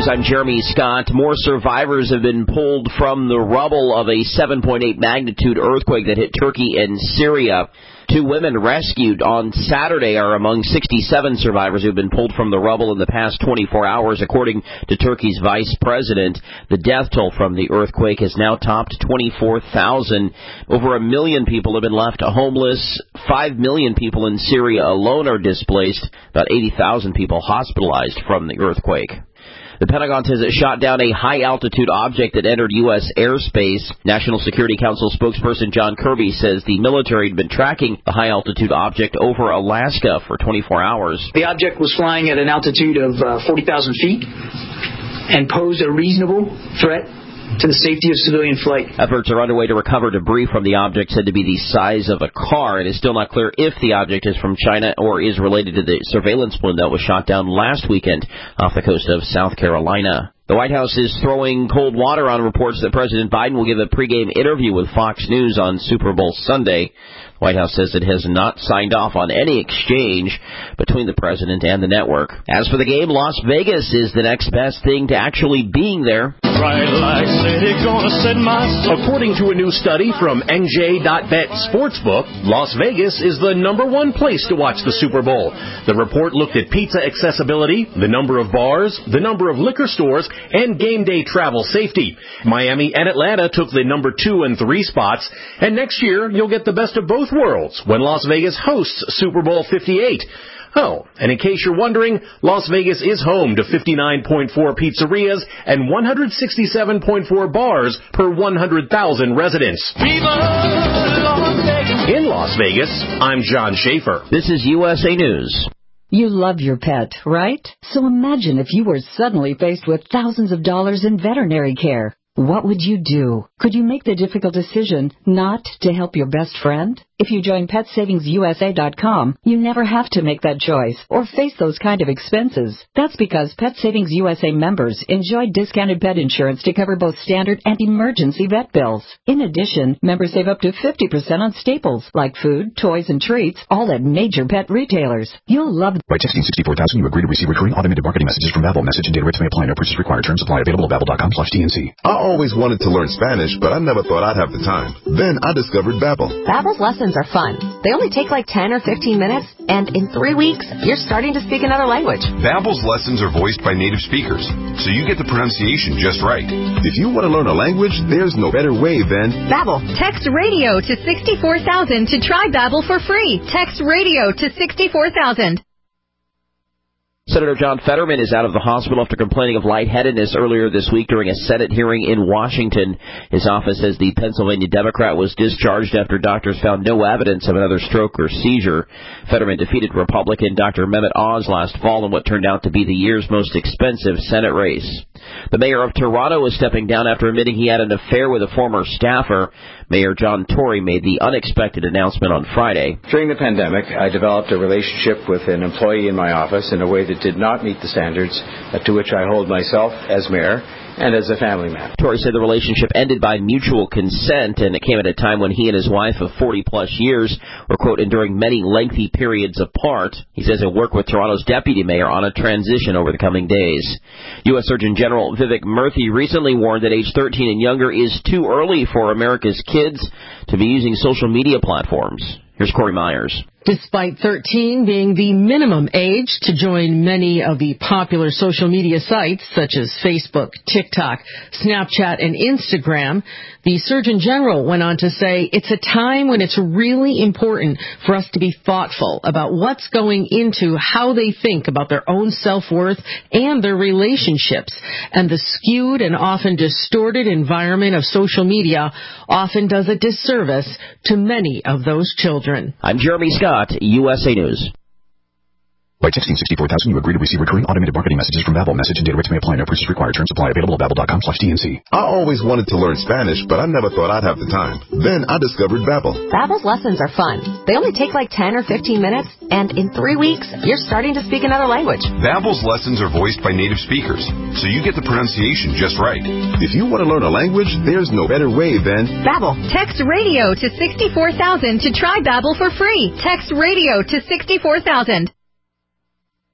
News. I'm Jeremy Scott. More survivors have been pulled from the rubble of a 7.8 magnitude earthquake that hit Turkey and Syria. 2 women rescued on Saturday are among 67 survivors who have been pulled from the rubble in the past 24 hours, according to Turkey's vice president. The death toll from the earthquake has now topped 24,000. Over 1 million people have been left homeless. 5 million people in Syria alone are displaced. About 80,000 people hospitalized from the earthquake. The Pentagon says it shot down a high-altitude object that entered U.S. airspace. National Security Council spokesperson John Kirby says the military had been tracking the high-altitude object over Alaska for 24 hours. The object was flying at an altitude of 40,000 feet and posed a reasonable threat to the safety of civilian flight. Efforts are underway to recover debris from the object said to be the size of a car. It is still not clear if the object is from China or is related to the surveillance balloon that was shot down last weekend off the coast of South Carolina. The White House is throwing cold water on reports that President Biden will give a pregame interview with Fox News on Super Bowl Sunday. The White House says it has not signed off on any exchange between the president and the network. As for the game, Las Vegas is the next best thing to actually being there. According to a new study from NJ.bet Sportsbook, Las Vegas is the #1 place to watch the Super Bowl. The report looked at pizza accessibility, the number of bars, the number of liquor stores, and game day travel safety. Miami and Atlanta took the #2 and 3 spots, and next year you'll get the best of both worlds when Las Vegas hosts Super Bowl 58. Oh, and in case you're wondering, Las Vegas is home to 59.4 pizzerias and 167.4 bars per 100,000 residents. In Las Vegas, I'm John Schaefer. This is USA News. You love your pet, right? So imagine if you were suddenly faced with thousands of dollars in veterinary care. What would you do? Could you make the difficult decision not to help your best friend? If you join PetSavingsUSA.com, you never have to make that choice or face those kind of expenses. That's because Pet Savings USA members enjoy discounted pet insurance to cover both standard and emergency vet bills. In addition, members save up to 50% on staples like food, toys, and treats, all at major pet retailers. You'll love. By texting 64,000, you agree to receive recurring automated marketing messages from Babbel. Message and data rates may apply. No purchase required. Terms apply. Available at Babbel.com/TNC. I always wanted to learn Spanish, but I never thought I'd have the time. Then I discovered Babbel. Babbel's lessons are fun. They only take like 10 or 15 minutes, and in 3 weeks, you're starting to speak another language. Babbel's lessons are voiced by native speakers, so you get the pronunciation just right. If you want to learn a language, there's no better way than Babbel. Text radio to 64,000 to try Babbel for free. Text radio to 64,000. Senator John Fetterman is out of the hospital after complaining of lightheadedness earlier this week during a Senate hearing in Washington. His office says the Pennsylvania Democrat was discharged after doctors found no evidence of another stroke or seizure. Fetterman defeated Republican Dr. Mehmet Oz last fall in what turned out to be the year's most expensive Senate race. The mayor of Toronto is stepping down after admitting he had an affair with a former staffer. Mayor John Tory made the unexpected announcement on Friday. During the pandemic, I developed a relationship with an employee in my office in a way that did not meet the standards to which I hold myself as mayor and as a family man. Tory said the relationship ended by mutual consent, and it came at a time when he and his wife of 40-plus years were, quote, enduring many lengthy periods apart. He says he'll work with Toronto's deputy mayor on a transition over the coming days. U.S. Surgeon General Vivek Murthy recently warned that age 13 and younger is too early for America's kids to be using social media platforms. Here's Corey Myers. Despite 13 being the minimum age to join many of the popular social media sites such as Facebook, TikTok, Snapchat, and Instagram, the Surgeon General went on to say it's a time when it's really important for us to be thoughtful about what's going into how they think about their own self-worth and their relationships. And the skewed and often distorted environment of social media often does a disservice to many of those children. I'm Jeremy Scott, USA News. By texting 64,000, you agree to receive recurring automated marketing messages from Babbel. Message and data rates may apply. No purchase required. Terms apply. Available at Babbel.com/TNC. I always wanted to learn Spanish, but I never thought I'd have the time. Then I discovered Babbel. Babbel's lessons are fun. They only take like 10 or 15 minutes, and in 3 weeks, you're starting to speak another language. Babbel's lessons are voiced by native speakers, so you get the pronunciation just right. If you want to learn a language, there's no better way than Babbel. Text radio to 64,000 to try Babbel for free. Text radio to 64,000.